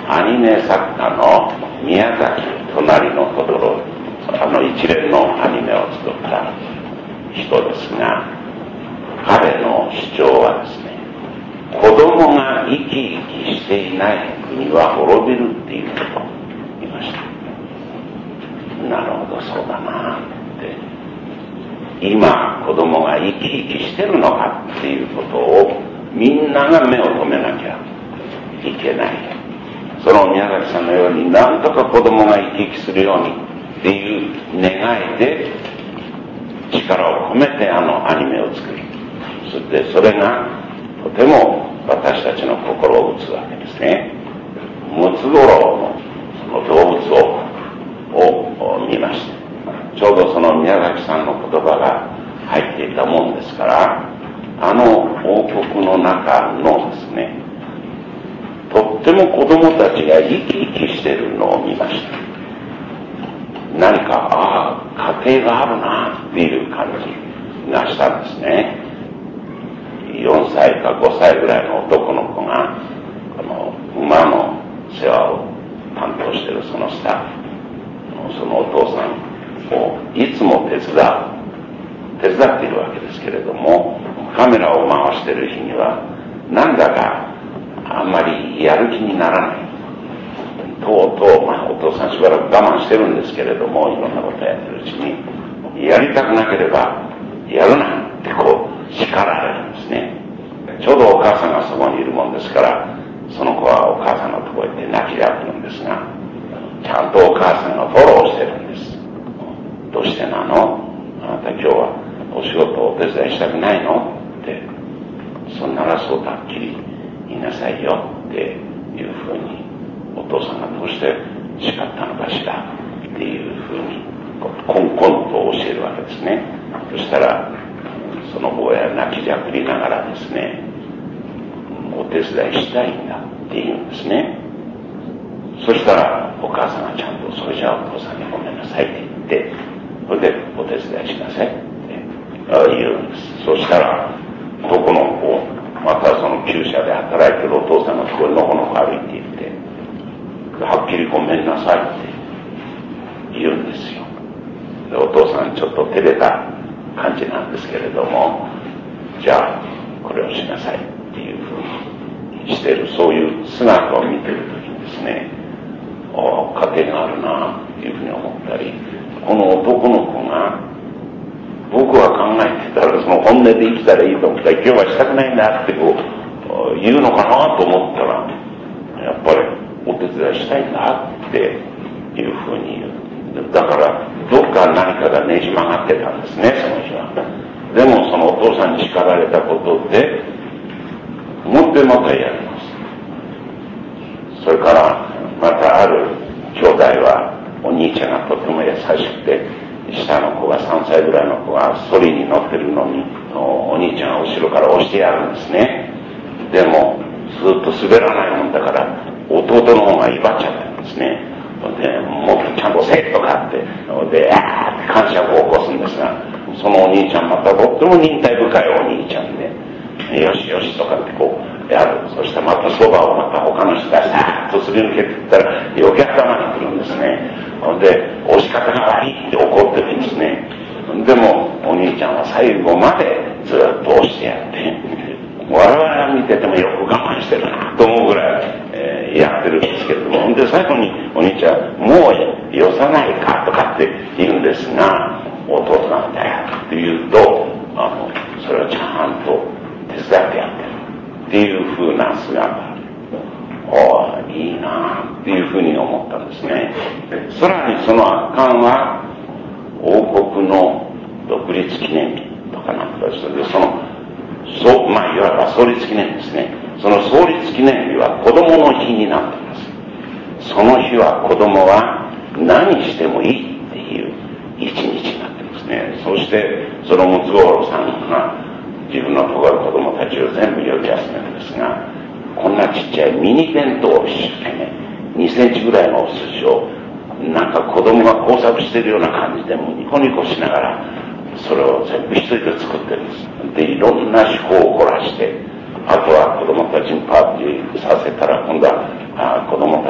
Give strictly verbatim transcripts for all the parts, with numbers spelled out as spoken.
アニメ作家の宮崎隣のトトロ、あの一連のアニメを作った人ですが、彼の主張はですね、子供が生き生きしていない国は滅びるっていうことを言いました。なるほど、そうだなって。今子供が生き生きしてるのかっていうことをみんなが目を留めなきゃいけない。その宮崎さんのようになんとか子供が生き生きするようにっていう願いで力を込めてあのアニメを作り、そしてそれがとても私たちの心を打つわけですね。ムツゴロウのその動物王国を見ました。ちょうどその宮崎さんの言葉が入っていたもんですから、あの王国の中のですね、とっても子供たちが生き生きしているのを見ました。何か、ああ、家庭があるなっていう感じがしたんですね。よんさいかごさいぐらいの男の子が、あの馬の世話を担当しているそのスタッフ、そのお父さんをいつも手伝う、手伝っているわけですけれども、カメラを回している日には、なんだかあんまりやる気にならない。とうとう、まあ、お父さんしばらく我慢してるんですけれども、いろんなことやってるうちに、やりたくなければやるなってこう叱られるんですね。ちょうどお母さんがそこにいるもんですから、その子はお母さんのところへ行って泣きじゃくるんですが、ちゃんとお母さんがフォローしてるんです。どうしてなの？あなた今日はお仕事をお手伝いしたくないの？って、そんならそうとはっきり言いなさいよっていうふうに、お父さんがどうして叱ったのかしらっていうふうにコンコンと教えるわけですね。そしたらその坊や泣きじゃくりながらですね、お手伝いしたいんだって言うんですね。そしたらお母さんがちゃんと、それじゃあお父さんにごめんなさいって言って、それでお手伝いしなさいって言うんです。そしたら男の子、またその厩舎で働いてるお父さんがそこにのこのこ歩いていって、はっきりごめんなさいって言うんですよ。でお父さんちょっと照れた感じなんですけれども、じゃあこれをしなさいっていうふうにしている、そういう姿を見ているときにですね、ああ家庭があるなっていうふうに思ったり、この男の子が僕は考えてたらその本音で生きたらいいと思ったら、今日はしたくないんだってこう言うのかなと思ったら、やっぱりお手伝いしたいんだっていうふうに言う。だからどっか何かがねじ曲がってたんですね、その日は。でもそのお父さんに叱られたことでもってまたやります。それからまたある兄弟は、お兄ちゃんがとても優しくて、下の子がさんさいぐらいの子がソリに乗ってるのに、お兄ちゃんが後ろから押してやるんですね。でもずっと滑らないもんだから弟の方が威張っちゃってるんですね。でもっとちゃんとせえとかって、であーって感謝を起こすんですが、そのお兄ちゃんまたとっても忍耐深いお兄ちゃんで、よしよしとかってこうやる。そしてまたそばをまた他の人がさーっとすり抜けていったら余計頭にくるんですね。で押し方が悪いって怒ってるんですね。でもお兄ちゃんは最後までずっと押してやって、我々が見ててもよく我慢してるなと思うぐらい、えー、やってるんですけれども、で最後にお兄ちゃんもうよさないかとかって言うんですが、弟なんだよって言うと、あのそれをちゃんと手伝ってやってるっていう風な姿、おーいいなっていう風に思ったんですね。さらにその圧巻は王国の独立記念日とかなんかですで、そのそう、まあいわば創立記念ですね。その創立記念日は子供の日になっています。その日は子供は何してもいいっていう一日になっていますね。そしてそのムツゴロウさんが自分のところ子供たちを全部呼び集めるんですが、こんなちっちゃいミニ弁当を一生懸命にセンチぐらいのお寿司をなんか子供が工作してるような感じでもニコニコしながらそれを全部一人で作ってるんです。でいろんな手法を凝らして、あとは子供たちにパーティーさせたら今度はあ子供たち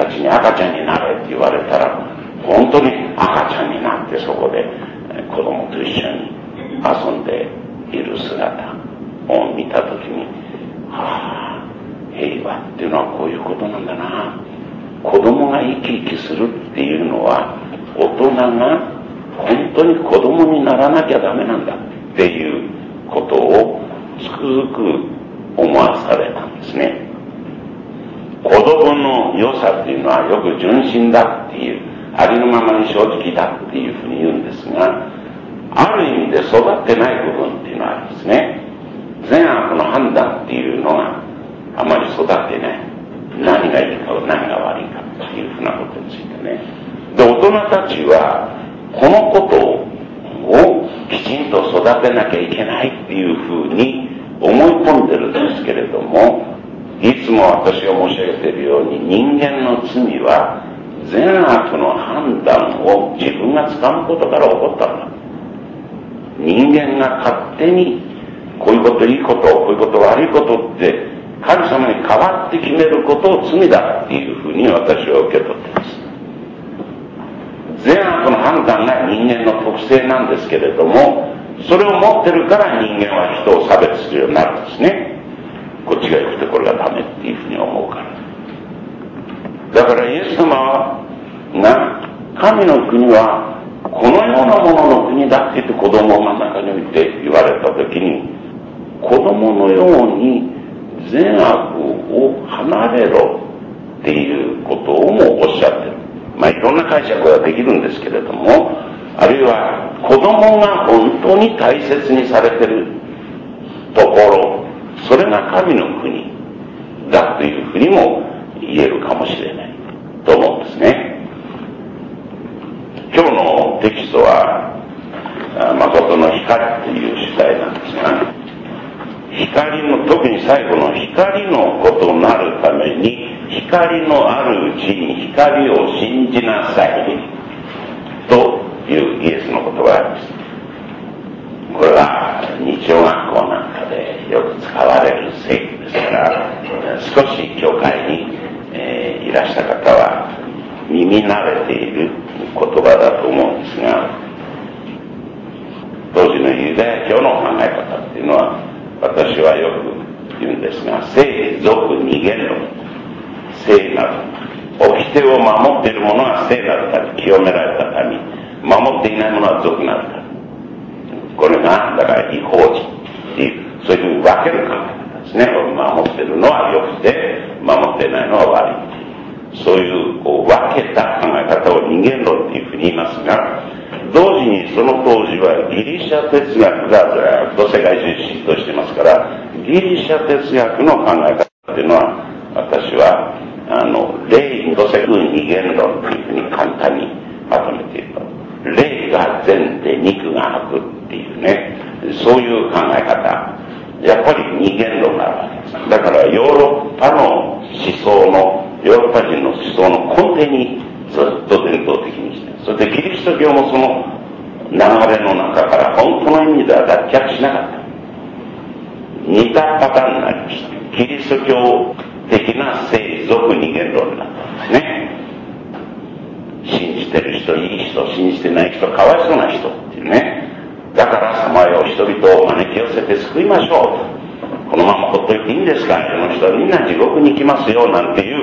赤ちゃんになれって言われたら、本当に赤ちゃんになってそこで子供と一緒に遊んでいる姿を見たときに、はあ、平和っていうのはこういうことなんだな。子供が生き生きするっていうのは、大人が本当に子供にならなきゃダメなんだっていうことをつくづく思わされたんですね。子供の良さっていうのはよく純真だっていう、ありのままに正直だっていうふうに言うんですが、ある意味で育ってない部分っていうのはありますね。善悪の判断っていうのがあまり育ってない。何がいいか何が悪いかっていうふうなことについてね。で、大人たちはこのことをきちんと育てなきゃいけないっていうふうに思い込んでるんですけれども、いつも私が申し上げているように、人間の罪は善悪の判断を自分がつかむことから起こったんだ。人間が勝手にこういうこといいこと、こういうこと悪いことって神様に代わって決めることを罪だっていうふうに私は受け取っています。善悪の判断が人間の特性なんですけれども、それを持ってるから人間は人を差別するようになるんですね。こっちが良くてこれがダメっていうふうに思うから。だからイエス様が神の国はこのようなものの国だって言って子供を真ん中に置いて言われた時に、子供のように善悪を離れろっていうことをもおっしゃってる。まあいろんな解釈ができるんですけれども、あるいは子供が本当に大切にされてるところ、それが神の国だというふうにも言えるかもしれないと思うんですね。今日のテキストは誠の光という主題なんですが、光の、特に最後の光のことなるために光のあるうちに光を信じなさいというイエスの言葉があります。これは日曜学校なんかでよく使われる聖句ですから、少し教会に、えー、いらした方は耳慣れている言葉だと思うんですが、当時のユダヤ教の考え方っていうのは、私はよく言うんですが、聖俗二元論、聖なる掟を守っている者は聖なる神、清められた神、守っていない者は俗なる神。これがだから違法人っていう、そういうふうに分ける考え方ですね。守っているのは良くて守っていないのは悪いっていう、そういうこう分けた考え方を二元論っていうふうに言いますが、同時にその当時はギリシャ哲学がずっと世界中浸透してますから、ギリシャ哲学の考え方っていうのは、私はあの霊と世二元論というふうに簡単にまとめていると、霊が善で肉が悪っていうね、そういう考え方、やっぱり二元論があるわけです。だからヨーロッパの思想のヨーロッパ人の思想の根底にずっと伝統的にして、それでキリスト教もその流れの中から本当の意味では脱却しなかった。似たパターンになりました。キリスト教的な聖俗二元論だったんですね。信じてる人、いい人、信じてない人、かわいそうな人っていうね。だからさまよ人々を招き寄せて救いましょう。このままほっといていいんですか、世の人はみんな地獄に行きますよなんていう、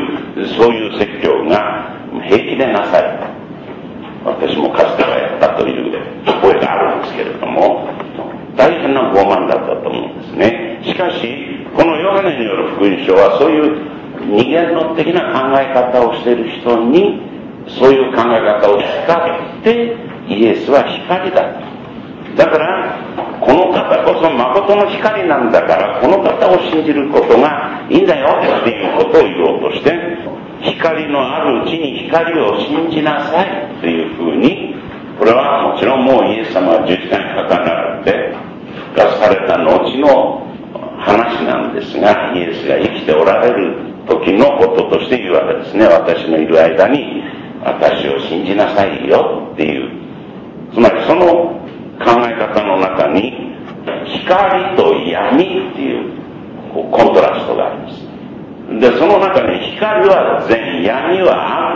そういう説教が平気でなされた。私もかつてはやったという覚えがあるんですけれども、大変な傲慢だったと思うんですね。しかしこのヨハネによる福音書は、そういう二元論的な考え方をしている人にそういう考え方を使ってイエスは光だ。だからこの方こそ誠の光なんだから、この方を信じることがいいんだよっていうことを言おうとして、光のあるうちに光を信じなさいというふうに、これはもちろんもうイエス様は十字架にかかられて出された後の話なんですが、イエスが生きておられる時のこととして言うわけですね。私のいる間に私を信じなさいよっていう、つまりその考え方の中に光と闇っていうこうコントラストがあります。でその中に光は善、闇は悪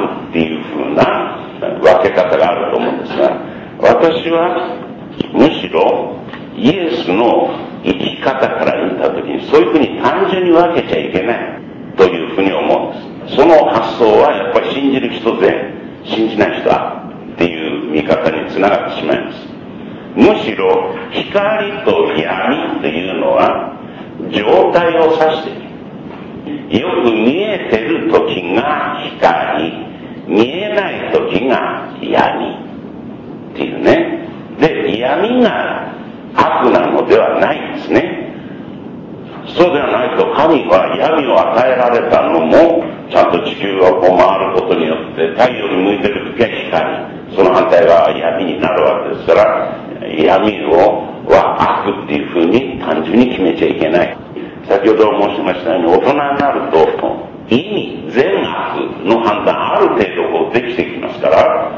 悪っていうふうな分け方があると思うんですが、私はむしろイエスの生き方から見たときにそういうふうに単純に分けちゃいけないというふうに思うんです。その発想はやっぱり信じる人で信じない人はっていう見方につながってしまいます。むしろ光と闇というのは状態を指している。よく見えてる時が光、見えない時が闇っていうね。で、闇が悪なのではないんですね。そうではないと、神は闇を与えられたのもちゃんと地球がこう回ることによって太陽に向いてる時は光、その反対側は闇になるわけですから、闇をは悪っていうふうに単純に決めちゃいけない。先ほど申しましたように、大人になると意味、善悪の判断ある程度こうできてきますから、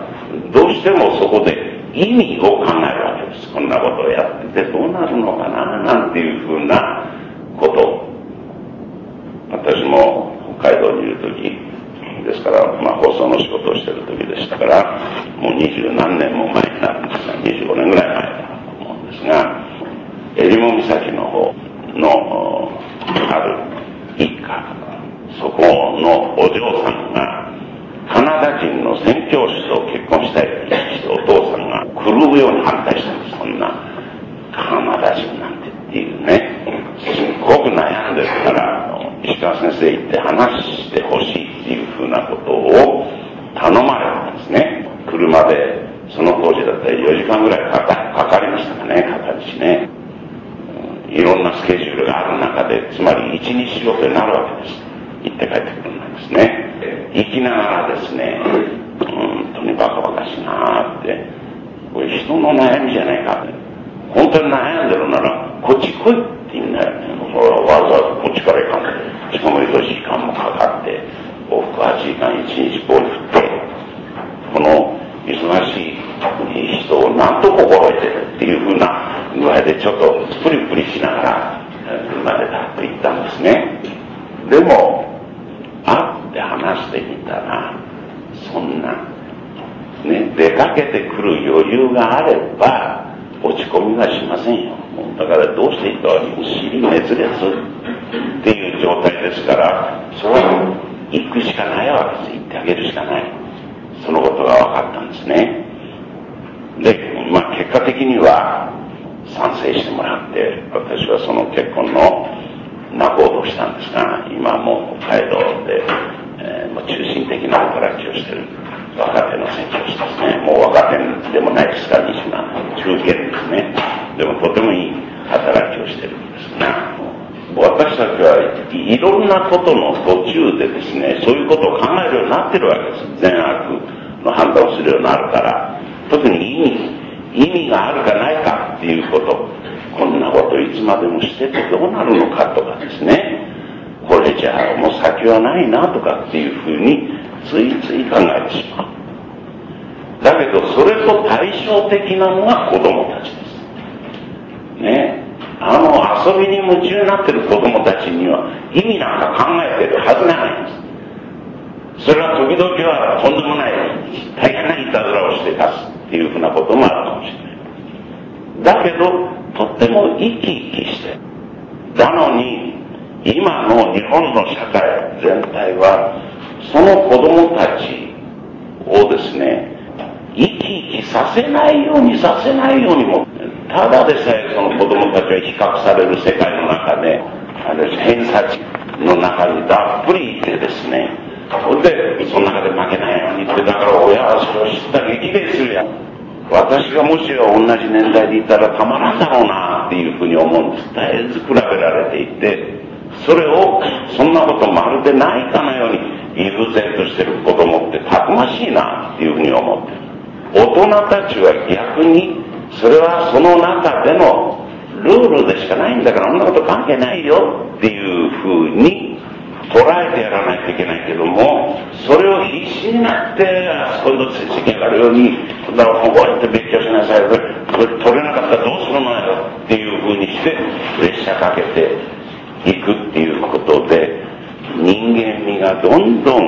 どうしてもそこで意味を考えるわけです。こんなことをやっててどうなるのかななんていうふうなこと。私も北海道にいる時ですから、まあ、放送の仕事をしている時でしたから、もう二十何年も前になるんですが、にじゅうごねんぐらい前だと思うんですが、襟裳岬の方のある一家、そこのお嬢さんがカナダ人の宣教師と結婚したいと言って、お父さんが狂うように反対したんです。そんなカナダ人なんてっていうね、すっごく悩んでるから石川先生行って話してほしいっていうふうなことを頼まれたんですね。車でその当時だったらよじかんぐらいか か, かかりましたかね、片道ね。いろんなスケジュールがある中で、つまり一日仕事になるわけです。行って帰ってくるんですね。行きながらですね、本当にバカバカしいなーって、これ人の悩みじゃないかって、本当に悩んでるならこっち来いって言うんだよね。それはわざわざこっちから行かない。しかもよじかんもかかって往復はちじかんいちにち棒に振って、この忙しい人をなんと心得てるっていうふうな具合でちょっとプリプリしながら車でだっと行ったんですね。でも会って話してみたら、そんなね、出かけてくる余裕があれば落ち込みはしませんよ。だからどうしていいか尻滅裂っていう状態ですから、それは行くしかないわけです。行ってあげるしかない。そのことが分かったんですね。で、まあ結果的には賛成してもらって、私はその結婚の仲人をしたんですが、今も北海道で、えー、もう中心的な働きをしている若手の宣教師ですね。もう若手でもないですから、にじゅうななねん、中堅ですね。でもとてもいい働きをしているんですが、私たちはいろんなことの途中でですね、そういうことを考えるようになってるわけです。善悪の判断をするようになるから、特に意味、意味があるかないかっていうこと、こんなこといつまでもしててどうなるのかとかですね、これじゃあもう先はないなとかっていうふうについつい考えてしまう。だけどそれと対照的なのが子供たちですね。あの遊びに夢中になってる子供たちには意味なんか考えてるはずがないんです。それは時々はとんでもない大変ないたずらをして出すっていうふうなこともあるかもしれない。だけどとっても生き生きしてだのに、今の日本の社会全体はその子供たちをですね、生き生きさせないようにさせないようにも、ただでさえその子供たちは比較される世界の中で、あれ偏差値の中にたっぷりいてですね、それでその中で負けないようにって、だから親はそれを知ったら激励するやん。私がもし同じ年代でいたらたまらんだろうなっていうふうに思うんです。絶えず比べられていて、それをそんなことまるでないかのように悠然としてる子供ってたくましいなっていうふうに思ってる。大人たちは逆にそれはその中でのルールでしかないんだから、そんなこと関係ないよっていうふうに捉えてやらないといけないけども、それを必死になってそういうの成績があるように、だからこうやって勉強しなさい、これ取れなかったらどうするのよっていうふうにしてプレッシャーかけていくっていうことで、人間味がどんどん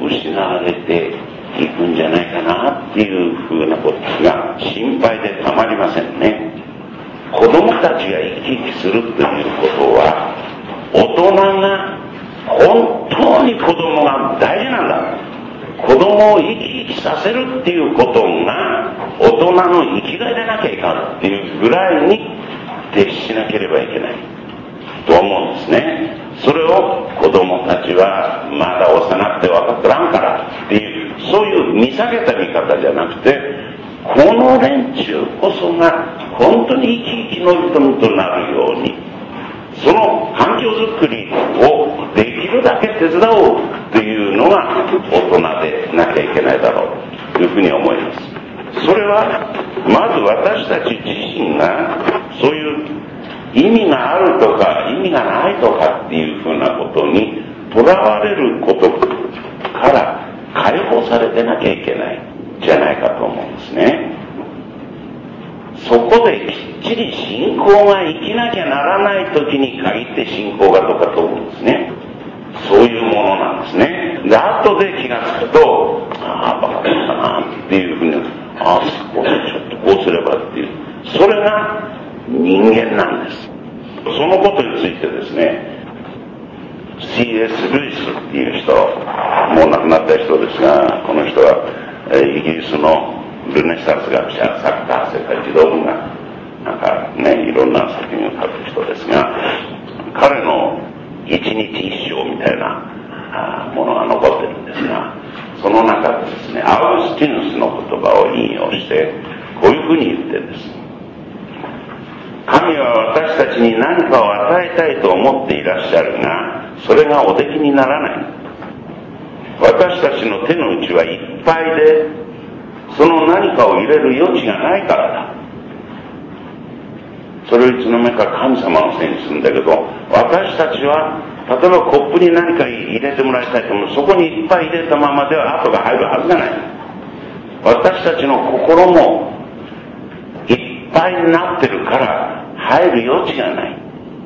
失われていくんじゃないかなっていうふうなことが心配でたまりませんね。子供たちが生き生きするということは、大人が本当に子供が大事なんだ、子供を生き生きさせるっていうことが大人の生きがいでなきゃいかんっていうぐらいに徹しなければいけないと思うんですね。それを子供たちはまだ幼くて分かってらんからっていう、そういう見下げた見方じゃなくて、この連中こそが本当に生き生きの人となるように、その環境づくりをできるだけ手伝おうというのが大人でなきゃいけないだろうというふうに思います。それはまず私たち自身がそういう意味があるとか意味がないとかっていうふうなことにとらわれることから解放されてなきゃいけないじゃないかと思うんですね。そこできっちり信仰が生きなきゃならない時に限って信仰がどうかと思うんですね。そういうものなんですね。で、後で気がつくと、ああバカだったなっていうふうに、ああこれちょっとこうすればっていう、それが人間なんです。そのことについてですね、シーエス ルイスっていう人、もう亡くなった人ですが、この人はイギリスのルネサンス学者、作家、それから児童文学、なんかね、いろんな作品を書く人ですが、彼の一日一生みたいなものが残ってるんですが、その中でですね、アウグスティヌスの言葉を引用して、こういうふうに言ってるんです。神は私たちに何かを与えたいと思っていらっしゃるが、それがおできにならない。私たちの手の内はいっぱいで、その何かを入れる余地がないからだ。それをいつの間にか神様のせいにするんだけど、私たちは例えばコップに何か入れてもらいたいと思う、そこにいっぱい入れたままでは後が入るはずがない。私たちの心もいっぱいになってるから入る余地がない。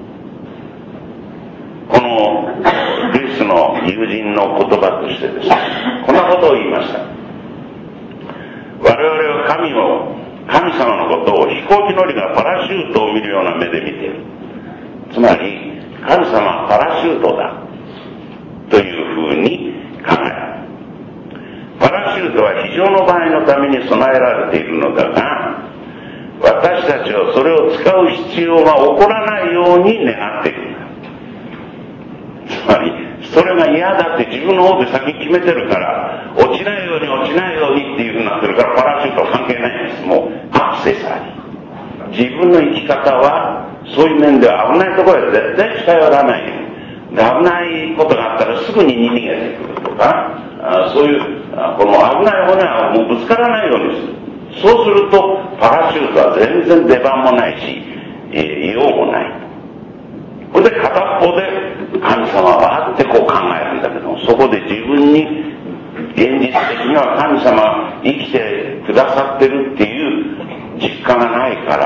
このルイスの友人の言葉としてですね、こんなことを言いました。我々は神を、神様のことを飛行機乗りがパラシュートを見るような目で見ている。つまり神様はパラシュートだというふうに考える。パラシュートは非常の場合のために備えられているのだが、私たちはそれを使う必要が起こらないように願っているんだ。つまりそれが嫌だって自分の方で先に決めてるから、落ちないように落ちないようにっていうふうになってるから、パラシュートは関係ないんです。もうアクセサリー。自分の生き方はそういう面では危ないところへ絶対近寄らないように。で、危ないことがあったらすぐに逃げてくるとか、あそういうこの危ない骨はもうぶつからないようにする。そうするとパラシュートは全然出番もないし、えー、用もない。これで片っぽで神様はあってこう考えるんだけど、そこで自分に現実的には神様生きてくださってるっていう実感がないから、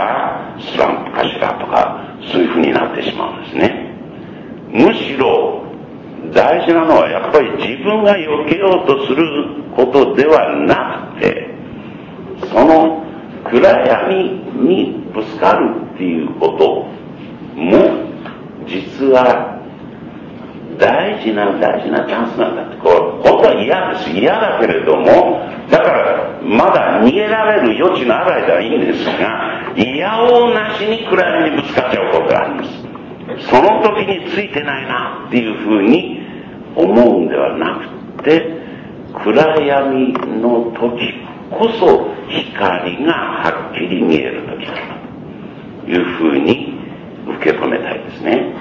スランプかしらとかそういうふうになってしまうんですね。むしろ大事なのはやっぱり自分が避けようとすることではなくて、その暗闇にぶつかるっていうことも実は大事な大事なチャンスなんだって。これ本当は嫌です。嫌だけれども、だからまだ逃げられる余地のある間はいいんですが、いやおうなしに暗闇にぶつかっちゃうことがあります。その時についてないなっていうふうに思うんではなくて、暗闇の時こそ光がはっきり見える時だというふうに受け止めたいですね。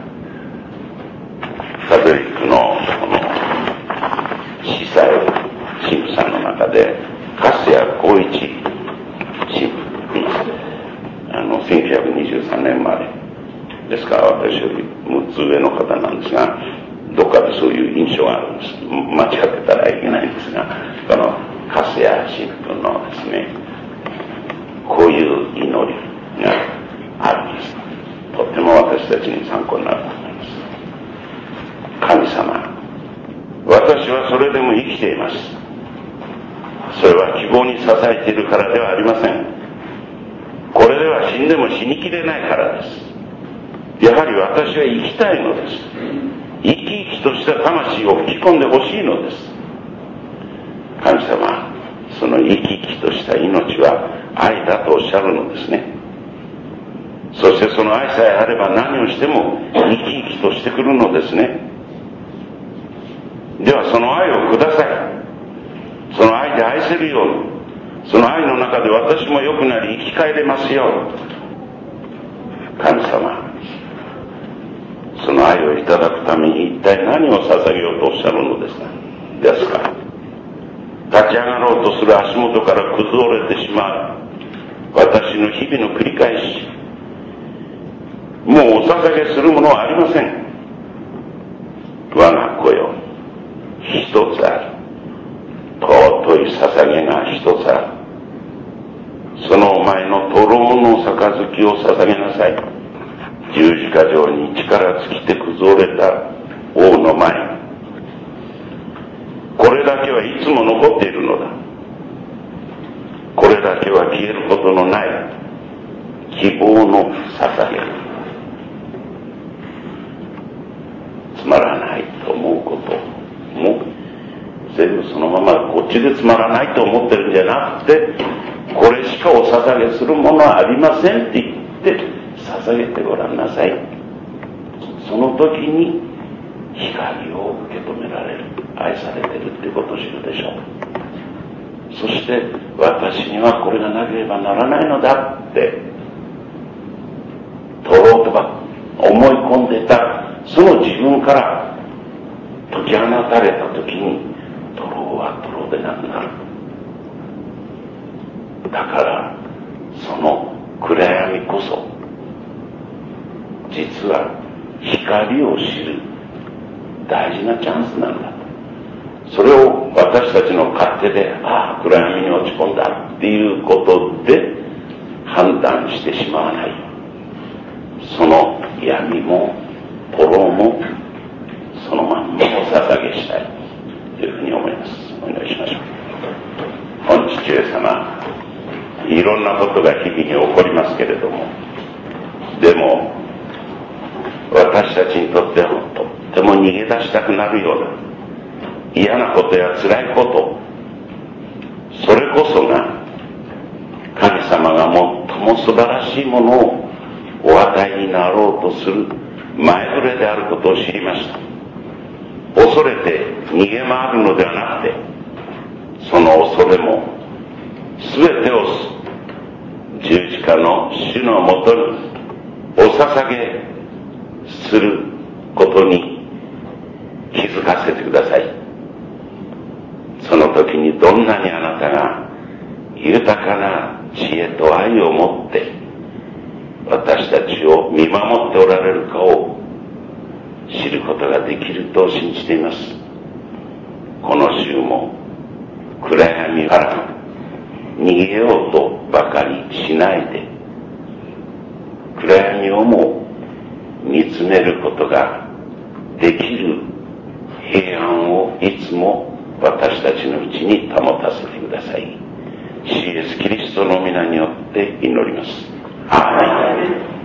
カトリックのこの司祭神父さんの中で粕谷光一神父、あのせんきゅうひゃくにじゅうさんねん生まれですから、私よりむっつ上の方なんですが、どっかでそういう印象があるんです。間違ってたらいけないんですが、この粕谷神父のですね、こういう祈りがあるんです。とっても私たちに参考になると思います。神様、私はそれでも生きそれは希望に支えているからではありません。これでは死んでも死にきれないからです。やはり私は生きたいのです。生き生きとした魂を吹き込んでほしいのです。神様、その生き生きとした命は愛だとおっしゃるのですね。そしてその愛さえあれば何をしても生き生きとしてくるのですね。ではその愛をください。その愛で愛せるように、その愛の中で私も良くなり生き返れますよう。神様、その愛をいただくために一体何を捧げようとおっしゃるのですかですか。立ち上がろうとする足元から崩れてしまう私の日々の繰り返し、もうお捧げするものはありません。我が子よ、一つある。尊い捧げが一つある。そのお前の灯籠の杯を捧げなさい。十字架上に力尽きて崩れた王の前に。これだけはいつも残っているのだ。これだけは消えることのない希望の捧げ。つまらないと思うことも全部そのままこっちでつまらないと思ってるんじゃなくて、これしかお捧げするものはありませんって言って捧げてごらんなさい。その時に光を受け止められる、愛されてるってことを知るでしょう。そして私にはこれがなければならないのだって取ろうとか思い込んでたその自分から解き放たれた時に、取ろうは取ろうでなくなる。だからその暗闇こそ実は光を知る大事なチャンスなんだ。それを私たちの勝手で、ああ暗闇に落ち込んだっていうことで判断してしまわない。その闇も灯籠もそのまんまお捧げしたいというふうに思います。お願いしましょう。御父上様、いろんなことが日々に起こりますけれども、でも私たちにとってはとっても逃げ出したくなるような嫌なことや辛いこと、それこそが神様が最も素晴らしいものをお与えになろうとする前触れであることを知りました。恐れて逃げ回るのではなくて、その恐れも全てを十字架の主のもとにお捧げすることに気づかせてください。その時にどんなにあなたが豊かな知恵と愛を持って私たちを見守っておられるかを知ることができると信じています。この週も暗闇から逃げようとばかりしないで、暗闇をも見つめることができる平安をいつも私たちのうちに保たせてください。主イエスキリストの皆によって祈ります。アーメン。